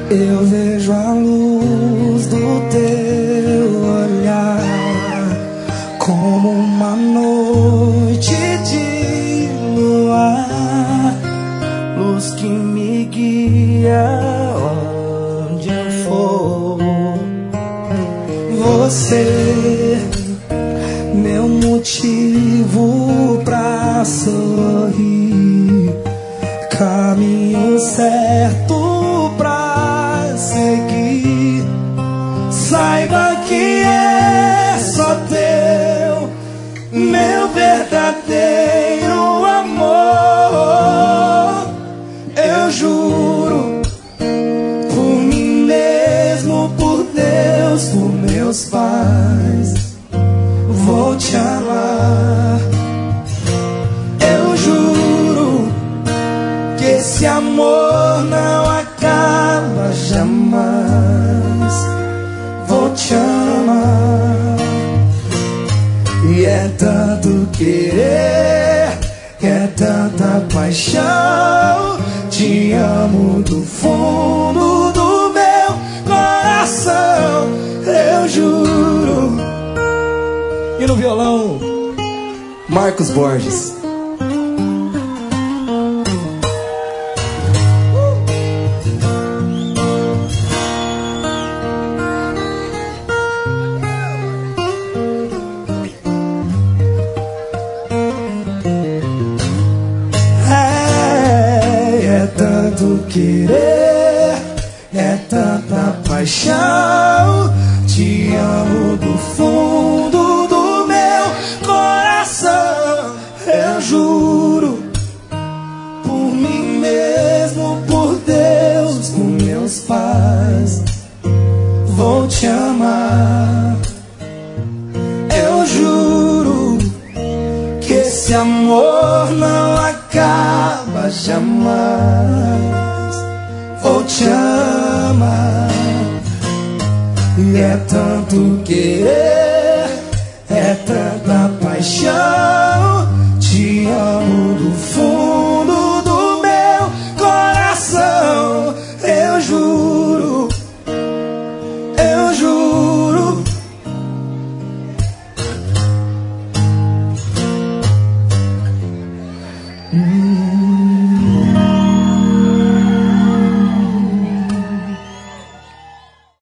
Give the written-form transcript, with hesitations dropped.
Eu vejo a luz do teu olhar como uma noite de luar, luz que me guia onde eu for. Você, meu motivo pra sorrir, caminho certo pra seguir. Saiba que é só teu, meu verdadeiro amor. Eu juro, por mim mesmo, por Deus, por meus pais, vou te amar. Eu juro que esse amor não acaba jamais. Vou te amar. E é tanto querer, é tanta paixão. Te amo do fundo do meu coração. Eu juro. E no violão, Marcos Borges. É tanto querer, é tanta paixão. Te amo do fundo do meu coração. Eu juro, por mim mesmo, por Deus, por meus pais, vou te amar. Eu juro que esse amor não acaba jamais. Vou te amar. E é tanto querer, é tanta paixão.